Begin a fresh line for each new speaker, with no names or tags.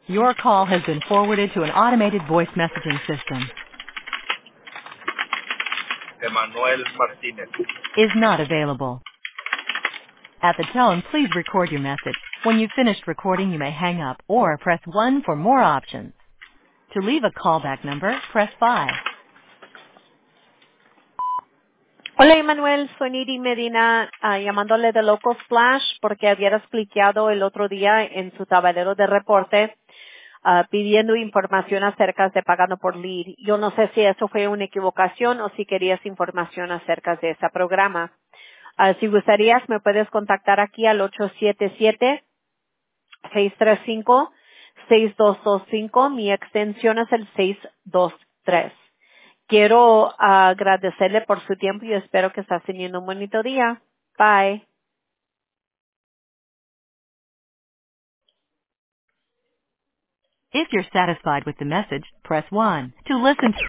Your call has been forwarded to an automated voice messaging system.
Emanuel Martínez.
Is not available. At the tone, please record your message. When you've finished recording, you may hang up or press 1 for more options. To leave a callback number, press 5.
Hola, Emanuel, soy Nidi Medina, llamándole de Local Flash porque habías cliqueado el otro día en su tablero de reporte pidiendo información acerca de pagando por lead. Yo no sé si eso fue una equivocación o si querías información acerca de ese programa. Si gustarías, me puedes contactar aquí al 877-635-6225. Mi extensión es el 623. Quiero agradecerle por su tiempo y espero que estés teniendo un bonito día. Bye.
If you're satisfied with the message, press 1. To listen to